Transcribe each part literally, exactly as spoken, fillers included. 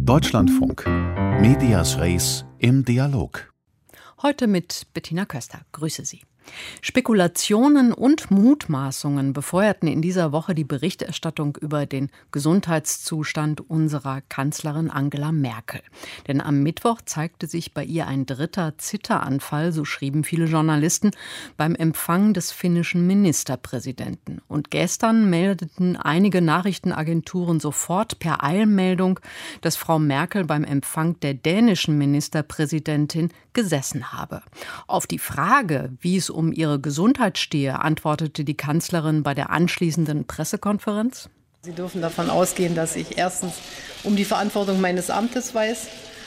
Deutschlandfunk. Medias Res im Dialog. Heute mit Bettina Köster. Grüße Sie. Spekulationen und Mutmaßungen befeuerten in dieser Woche die Berichterstattung über den Gesundheitszustand unserer Kanzlerin Angela Merkel. Denn am Mittwoch zeigte sich bei ihr ein dritter Zitteranfall, so schrieben viele Journalisten, beim Empfang des finnischen Ministerpräsidenten. Und gestern meldeten einige Nachrichtenagenturen sofort per Eilmeldung, dass Frau Merkel beim Empfang der dänischen Ministerpräsidentin gesessen habe. Auf die Frage, wie es um ihre Gesundheit stehe, antwortete die Kanzlerin bei der anschließenden Pressekonferenz. Sie dürfen davon ausgehen, dass ich erstens um die Verantwortung meines Amtes weiß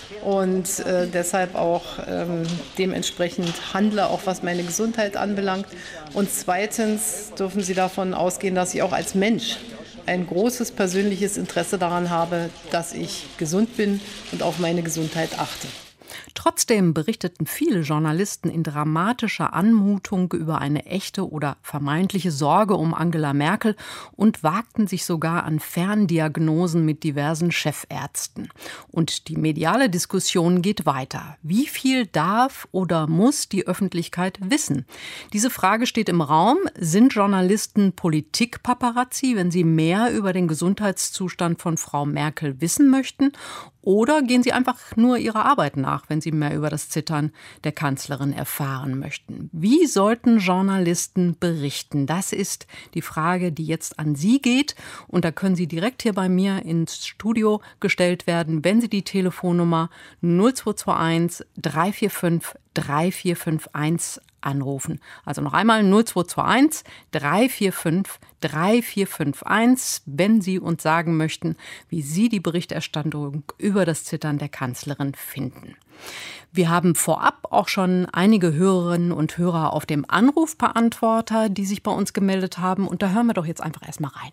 und äh, deshalb auch ähm, dementsprechend handle, auch was meine Gesundheit anbelangt. Und zweitens dürfen Sie davon ausgehen, dass ich auch als Mensch ein großes persönliches Interesse daran habe, dass ich gesund bin und auf meine Gesundheit achte. Trotzdem berichteten viele Journalisten in dramatischer Anmutung über eine echte oder vermeintliche Sorge um Angela Merkel und wagten sich sogar an Ferndiagnosen mit diversen Chefärzten. Und die mediale Diskussion geht weiter. Wie viel darf oder muss die Öffentlichkeit wissen? Diese Frage steht im Raum. Sind Journalisten Politikpaparazzi, wenn sie mehr über den Gesundheitszustand von Frau Merkel wissen möchten? Oder gehen sie einfach nur ihrer Arbeit nach, wenn sie mehr über das Zittern der Kanzlerin erfahren möchten? Wie sollten Journalisten berichten? Das ist die Frage, die jetzt an Sie geht. Und da können Sie direkt hier bei mir ins Studio gestellt werden, wenn Sie die Telefonnummer null zwei zwei eins drei vier fünf drei vier fünf eins anrufen. Also noch einmal null zwei zwei eins drei vier fünf drei vier fünf eins, wenn Sie uns sagen möchten, wie Sie die Berichterstattung über das Zittern der Kanzlerin finden. Wir haben vorab auch schon einige Hörerinnen und Hörer auf dem Anrufbeantworter, die sich bei uns gemeldet haben. Und da hören wir doch jetzt einfach erstmal rein.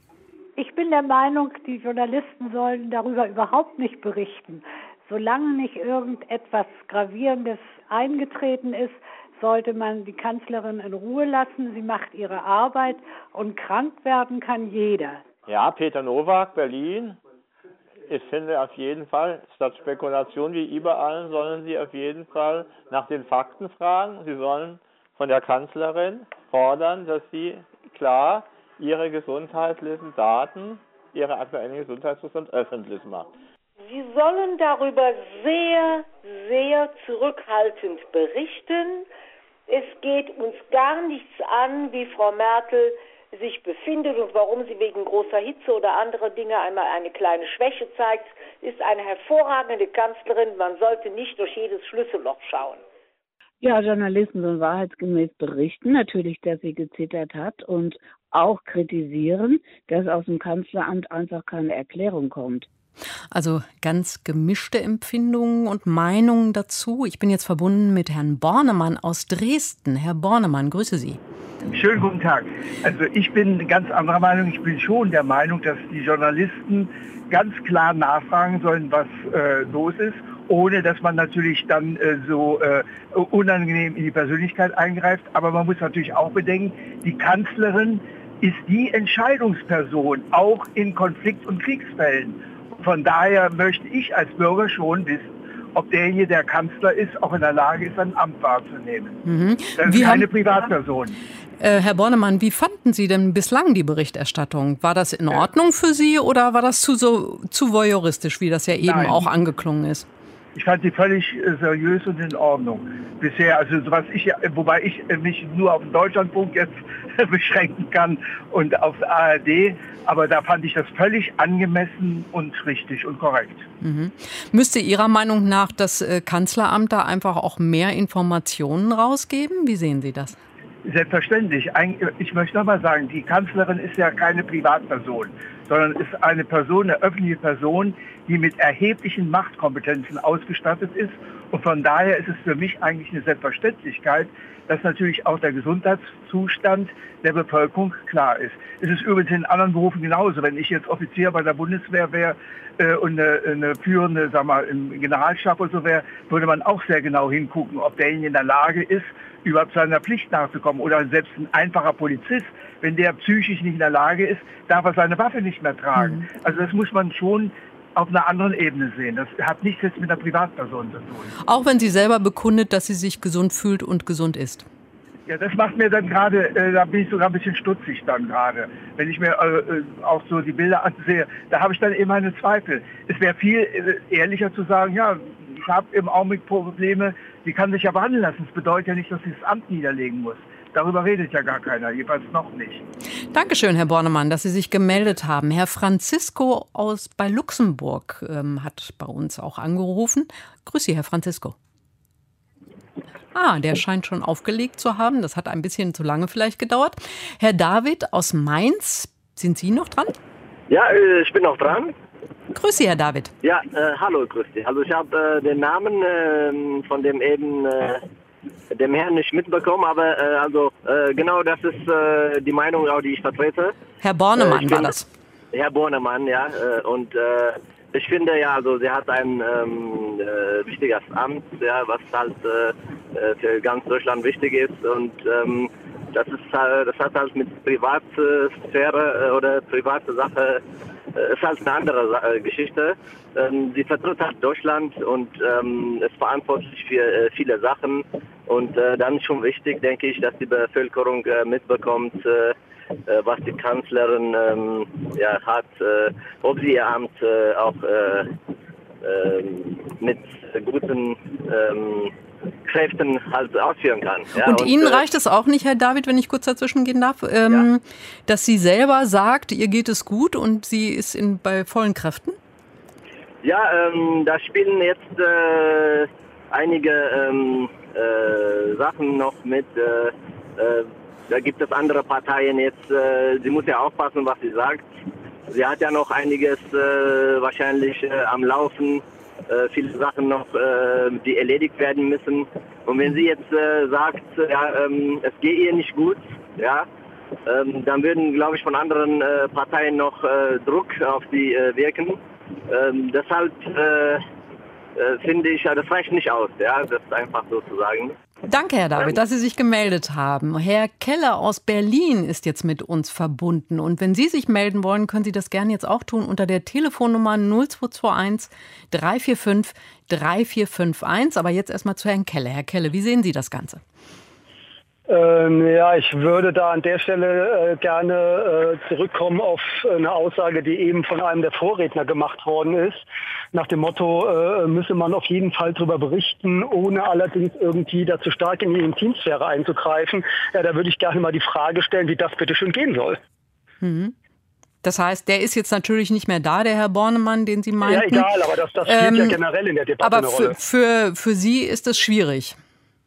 Ich bin der Meinung, die Journalisten sollen darüber überhaupt nicht berichten. Solange nicht irgendetwas Gravierendes eingetreten ist, sollte man die Kanzlerin in Ruhe lassen. Sie macht ihre Arbeit und krank werden kann jeder. Ja, Peter Nowak, Berlin. Ich finde auf jeden Fall, statt Spekulation wie überall, sollen Sie auf jeden Fall nach den Fakten fragen. Sie sollen von der Kanzlerin fordern, dass sie klar ihre gesundheitlichen Daten, ihre aktuellen Gesundheitszustand öffentlich macht. Sie sollen darüber sehr, sehr zurückhaltend berichten. Es geht uns gar nichts an, wie Frau Merkel sich befindet und warum sie wegen großer Hitze oder anderer Dinge einmal eine kleine Schwäche zeigt. Ist eine hervorragende Kanzlerin. Man sollte nicht durch jedes Schlüsselloch schauen. Ja, Journalisten sollen wahrheitsgemäß berichten, natürlich, dass sie gezittert hat und auch kritisieren, dass aus dem Kanzleramt einfach keine Erklärung kommt. Also ganz gemischte Empfindungen und Meinungen dazu. Ich bin jetzt verbunden mit Herrn Bornemann aus Dresden. Herr Bornemann, grüße Sie. Schönen guten Tag. Also ich bin ganz anderer Meinung. Ich bin schon der Meinung, dass die Journalisten ganz klar nachfragen sollen, was äh, los ist, ohne dass man natürlich dann äh, so äh, unangenehm in die Persönlichkeit eingreift. Aber man muss natürlich auch bedenken, die Kanzlerin ist die Entscheidungsperson, auch in Konflikt- und Kriegsfällen. Von daher möchte ich als Bürger schon wissen, ob derjenige, der Kanzler ist, auch in der Lage ist, ein Amt wahrzunehmen. Mhm. Das ist wie keine haben, Privatperson. Äh, Herr Bornemann, wie fanden Sie denn bislang die Berichterstattung? War das in Ordnung für Sie oder war das zu, so, zu voyeuristisch, wie das ja eben Nein. auch angeklungen ist? Ich fand sie völlig äh, seriös und in Ordnung bisher. Also was ich, wobei ich äh, mich nur auf den Deutschlandfunk jetzt beschränken kann und aufs A R D. Aber da fand ich das völlig angemessen und richtig und korrekt. Mhm. Müsste Ihrer Meinung nach das äh, Kanzleramt da einfach auch mehr Informationen rausgeben? Wie sehen Sie das? Selbstverständlich. Ich möchte noch mal sagen, die Kanzlerin ist ja keine Privatperson, sondern ist eine Person, eine öffentliche Person, die mit erheblichen Machtkompetenzen ausgestattet ist. Und von daher ist es für mich eigentlich eine Selbstverständlichkeit, dass natürlich auch der Gesundheitszustand der Bevölkerung klar ist. Es ist übrigens in anderen Berufen genauso. Wenn ich jetzt Offizier bei der Bundeswehr wäre äh, und eine, eine führende, sag mal, im Generalstab oder so wäre, würde man auch sehr genau hingucken, ob derjenige in der Lage ist, überhaupt seiner Pflicht nachzukommen. Oder selbst ein einfacher Polizist, wenn der psychisch nicht in der Lage ist, darf er seine Waffe nicht mehr tragen. Mhm. Also das muss man schon auf einer anderen Ebene sehen. Das hat nichts jetzt mit einer Privatperson zu tun. Auch wenn sie selber bekundet, dass sie sich gesund fühlt und gesund ist. Ja, das macht mir dann gerade, äh, da bin ich sogar ein bisschen stutzig dann gerade. Wenn ich mir äh, auch so die Bilder ansehe, da habe ich dann eben meine Zweifel. Es wäre viel äh, ehrlicher zu sagen, ja, ich habe im Augenblick Probleme, die kann sich ja behandeln lassen. Das bedeutet ja nicht, dass sie das Amt niederlegen muss. Darüber redet ja gar keiner, jedenfalls noch nicht. Dankeschön, Herr Bornemann, dass Sie sich gemeldet haben. Herr Francisco aus bei Luxemburg ähm, hat bei uns auch angerufen. Grüß Sie, Herr Francisco. Ah, der scheint schon aufgelegt zu haben. Das hat ein bisschen zu lange vielleicht gedauert. Herr David aus Mainz, sind Sie noch dran? Ja, ich bin noch dran. Grüß Sie, Herr David. Ja, äh, hallo, grüß Sie. Also ich habe äh, den Namen äh, von dem eben äh, dem Herrn nicht mitbekommen, aber äh, also äh, genau das ist äh, die Meinung, auch die ich vertrete. Herr Bornemann äh, war bin, das. Herr Bornemann, ja. Äh, und äh, ich finde ja, also sie hat ein ähm, äh, wichtiges Amt, ja, was halt äh, für ganz Deutschland wichtig ist und ähm, das ist das hat halt mit Privatsphäre äh, oder private Sache äh, ist halt eine andere äh, Geschichte. Ähm, sie vertritt halt Deutschland und ähm, ist verantwortlich für äh, viele Sachen und äh, dann ist schon wichtig, denke ich, dass die Bevölkerung äh, mitbekommt, äh, was die Kanzlerin ähm, ja, hat, äh, ob sie ihr Amt äh, auch äh, äh, mit guten ähm, Kräften halt ausführen kann. Ja, und, und Ihnen äh, reicht es auch nicht, Herr David, wenn ich kurz dazwischen gehen darf, ähm, ja. dass sie selber sagt, ihr geht es gut und sie ist in, bei vollen Kräften? Ja, ähm, da spielen jetzt äh, einige ähm, äh, Sachen noch mit. Äh, äh, Da gibt es andere Parteien jetzt, äh, sie muss ja aufpassen, was sie sagt. Sie hat ja noch einiges äh, wahrscheinlich äh, am Laufen, äh, viele Sachen noch, äh, die erledigt werden müssen. Und wenn sie jetzt äh, sagt, ja, ähm, es geht ihr nicht gut, ja, ähm, dann würden, glaube ich, von anderen äh, Parteien noch äh, Druck auf sie äh, wirken. Ähm, deshalb äh, äh, finde ich, ja, das reicht nicht aus, ja, das ist einfach so zu sagen. Danke, Herr David, dass Sie sich gemeldet haben. Herr Keller aus Berlin ist jetzt mit uns verbunden. Und wenn Sie sich melden wollen, können Sie das gerne jetzt auch tun unter der Telefonnummer null zwei zwei eins drei vier fünf drei vier fünf eins. Aber jetzt erstmal zu Herrn Keller. Herr Keller, wie sehen Sie das Ganze? Ähm, ja, ich würde da an der Stelle äh, gerne äh, zurückkommen auf eine Aussage, die eben von einem der Vorredner gemacht worden ist. Nach dem Motto, äh, müsse man auf jeden Fall darüber berichten, ohne allerdings irgendwie dazu stark in die Intimsphäre einzugreifen. Ja, da würde ich gerne mal die Frage stellen, wie das bitte schön gehen soll. Mhm. Das heißt, der ist jetzt natürlich nicht mehr da, der Herr Bornemann, den Sie meinten. Ja, egal, aber das, das spielt ähm, ja generell in der Debatte aber eine Rolle. Aber für, für, für Sie ist das schwierig.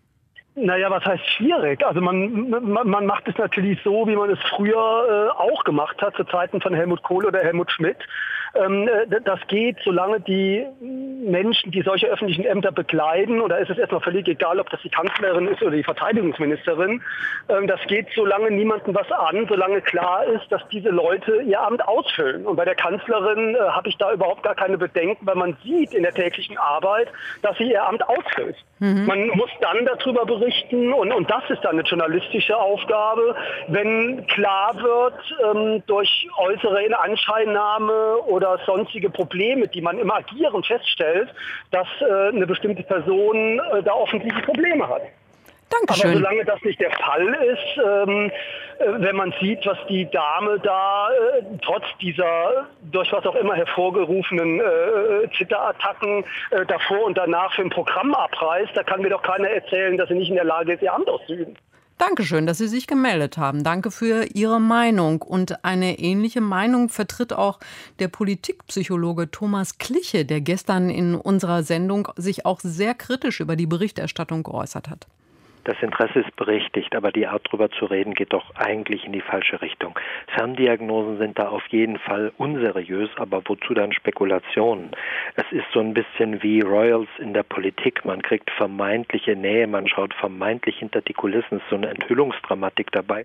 Naja, was heißt schwierig? Also man, man, man macht es natürlich so, wie man es früher äh, auch gemacht hat, zu Zeiten von Helmut Kohl oder Helmut Schmidt. Ähm, das geht, solange die Menschen, die solche öffentlichen Ämter bekleiden, oder ist es erstmal völlig egal, ob das die Kanzlerin ist oder die Verteidigungsministerin, ähm, das geht, solange niemandem was an, solange klar ist, dass diese Leute ihr Amt ausfüllen. Und bei der Kanzlerin äh, habe ich da überhaupt gar keine Bedenken, weil man sieht in der täglichen Arbeit, dass sie ihr Amt ausfüllt. Mhm. Man muss dann darüber berichten und, und das ist dann eine journalistische Aufgabe, wenn klar wird, ähm, durch äußere Inanscheinnahme oder sonstige Probleme, die man im Agieren feststellt, dass äh, eine bestimmte Person äh, da offensichtlich Probleme hat. Dankeschön. Aber solange das nicht der Fall ist, ähm, äh, wenn man sieht, was die Dame da äh, trotz dieser durch was auch immer hervorgerufenen äh, Zitterattacken äh, davor und danach für ein Programm abreißt, da kann mir doch keiner erzählen, dass sie nicht in der Lage ist, ihr Amt auszuüben. Dankeschön, dass Sie sich gemeldet haben. Danke für Ihre Meinung. Und eine ähnliche Meinung vertritt auch der Politikpsychologe Thomas Kliche, der gestern in unserer Sendung sich auch sehr kritisch über die Berichterstattung geäußert hat. Das Interesse ist berechtigt, aber die Art, darüber zu reden, geht doch eigentlich in die falsche Richtung. Ferndiagnosen sind da auf jeden Fall unseriös, aber wozu dann Spekulationen? Es ist so ein bisschen wie Royals in der Politik. Man kriegt vermeintliche Nähe, man schaut vermeintlich hinter die Kulissen, ist so eine Enthüllungsdramatik dabei.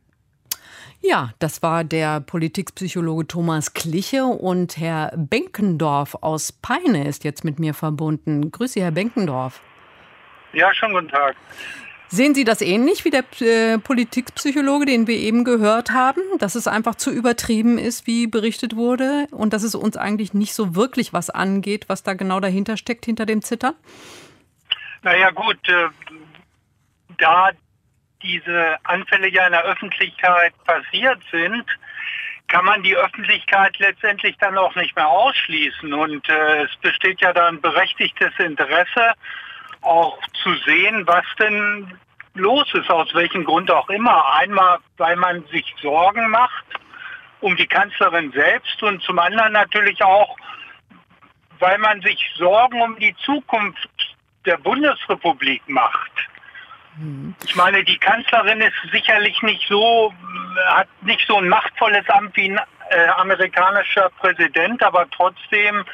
Ja, das war der Politikpsychologe Thomas Kliche und Herr Benkendorf aus Peine ist jetzt mit mir verbunden. Grüß Sie, Herr Benkendorf. Ja, schönen guten Tag. Sehen Sie das ähnlich wie der äh, Politikpsychologe, den wir eben gehört haben, dass es einfach zu übertrieben ist, wie berichtet wurde, und dass es uns eigentlich nicht so wirklich was angeht, was da genau dahinter steckt, hinter dem Zittern? Naja gut, äh, da diese Anfälle ja in der Öffentlichkeit passiert sind, kann man die Öffentlichkeit letztendlich dann auch nicht mehr ausschließen. Und äh, es besteht ja dann berechtigtes Interesse, auch zu sehen, was denn los ist, aus welchem Grund auch immer. Einmal, weil man sich Sorgen macht um die Kanzlerin selbst und zum anderen natürlich auch, weil man sich Sorgen um die Zukunft der Bundesrepublik macht. Ich meine, die Kanzlerin ist sicherlich nicht so, hat nicht so ein machtvolles Amt wie ein äh, amerikanischer Präsident, aber trotzdem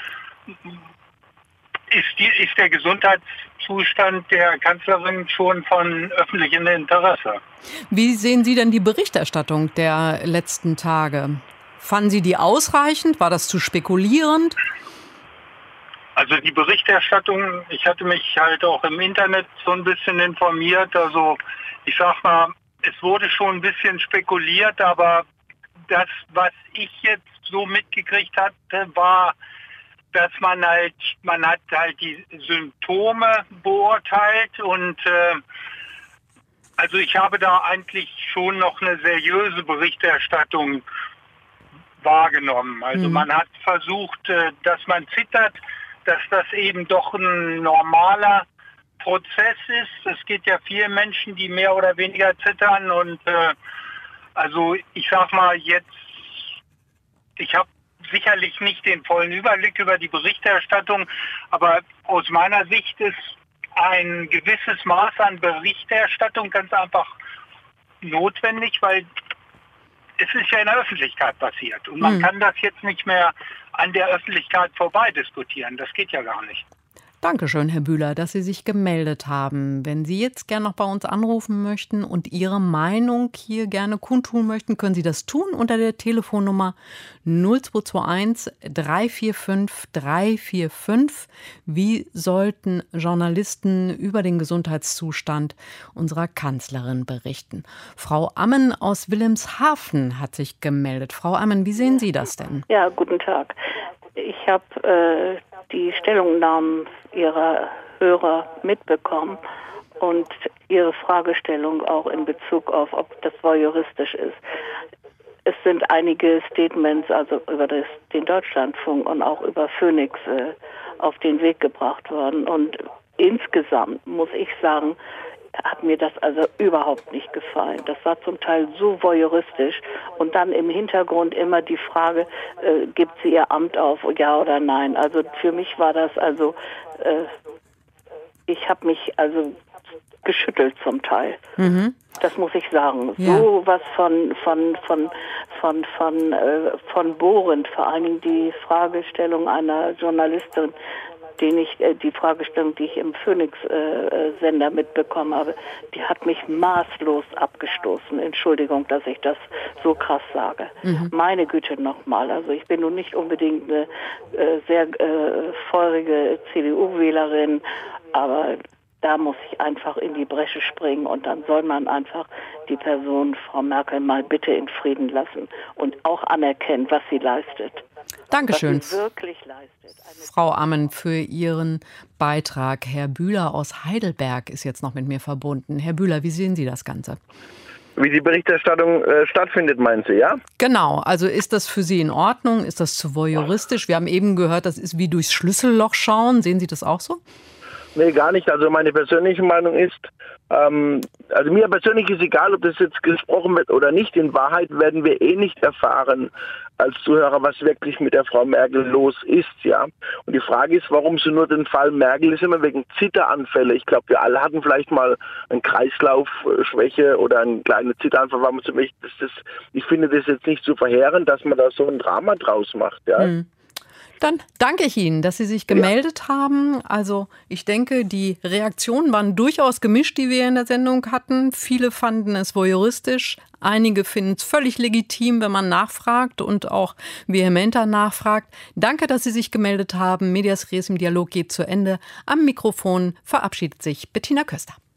ist, die, ist der Gesundheitszustand der Kanzlerin schon von öffentlichem Interesse. Wie sehen Sie denn die Berichterstattung der letzten Tage? Fanden Sie die ausreichend? War das zu spekulierend? Also die Berichterstattung, ich hatte mich halt auch im Internet so ein bisschen informiert. Also ich sag mal, es wurde schon ein bisschen spekuliert, aber das, was ich jetzt so mitgekriegt hatte, war, dass man halt, man hat halt die Symptome beurteilt und äh, also ich habe da eigentlich schon noch eine seriöse Berichterstattung wahrgenommen. Also mhm. man hat versucht, äh, dass man zittert, dass das eben doch ein normaler Prozess ist. Es gibt ja viele Menschen, die mehr oder weniger zittern und äh, also ich sag mal jetzt, ich habe sicherlich nicht den vollen Überblick über die Berichterstattung, aber aus meiner Sicht ist ein gewisses Maß an Berichterstattung ganz einfach notwendig, weil es ist ja in der Öffentlichkeit passiert und man hm. kann das jetzt nicht mehr an der Öffentlichkeit vorbei diskutieren. Das geht ja gar nicht. Dankeschön, Herr Bühler, dass Sie sich gemeldet haben. Wenn Sie jetzt gerne noch bei uns anrufen möchten und Ihre Meinung hier gerne kundtun möchten, können Sie das tun unter der Telefonnummer null zwei zwei eins drei vier fünf drei vier fünf. Wie sollten Journalisten über den Gesundheitszustand unserer Kanzlerin berichten? Frau Ammen aus Wilhelmshaven hat sich gemeldet. Frau Ammen, wie sehen Sie das denn? Ja, guten Tag. Ich habe äh, die Stellungnahmen Ihrer Hörer mitbekommen und Ihre Fragestellung auch in Bezug auf, ob das voyeuristisch ist. Es sind einige Statements, also über das, den Deutschlandfunk und auch über Phoenix äh, auf den Weg gebracht worden. Und insgesamt muss ich sagen, hat mir das also überhaupt nicht gefallen. Das war zum Teil so voyeuristisch und dann im Hintergrund immer die Frage, äh, gibt sie ihr Amt auf, ja oder nein. Also für mich war das also, äh, ich habe mich also geschüttelt zum Teil. Mhm. Das muss ich sagen. Ja. So was von von von von von äh, von bohrend, vor allen Dingen die Fragestellung einer Journalistin, den ich, äh, die Fragestellung, die ich im Phoenix-Sender äh, mitbekommen habe, die hat mich maßlos abgestoßen. Entschuldigung, dass ich das so krass sage. Mhm. Meine Güte nochmal. Also ich bin nun nicht unbedingt eine äh, sehr äh, feurige C D U-Wählerin, aber da muss ich einfach in die Bresche springen und dann soll man einfach die Person, Frau Merkel, mal bitte in Frieden lassen und auch anerkennen, was sie leistet. Dankeschön, was sie wirklich leistet. Frau Ammen, für Ihren Beitrag. Herr Bühler aus Heidelberg ist jetzt noch mit mir verbunden. Herr Bühler, wie sehen Sie das Ganze? Wie die Berichterstattung äh, stattfindet, meinen Sie, ja? Genau. Also ist das für Sie in Ordnung? Ist das zu voyeuristisch? Wir haben eben gehört, das ist wie durchs Schlüsselloch schauen. Sehen Sie das auch so? Nee, gar nicht. Also meine persönliche Meinung ist, ähm, also mir persönlich ist egal, ob das jetzt gesprochen wird oder nicht. In Wahrheit werden wir eh nicht erfahren als Zuhörer, was wirklich mit der Frau Merkel los ist, ja. Und die Frage ist, warum sie nur den Fall Merkel ist, immer wegen Zitteranfälle. Ich glaube, wir alle hatten vielleicht mal eine Kreislaufschwäche oder einen kleinen Zitteranfall. War man so, das, das, ich finde das jetzt nicht so verheerend, dass man da so ein Drama draus macht, ja. Mhm. Dann danke ich Ihnen, dass Sie sich gemeldet ja. haben. Also ich denke, die Reaktionen waren durchaus gemischt, die wir in der Sendung hatten. Viele fanden es voyeuristisch. Einige finden es völlig legitim, wenn man nachfragt und auch vehementer nachfragt. Danke, dass Sie sich gemeldet haben. Medias Res im Dialog geht zu Ende. Am Mikrofon verabschiedet sich Bettina Köster.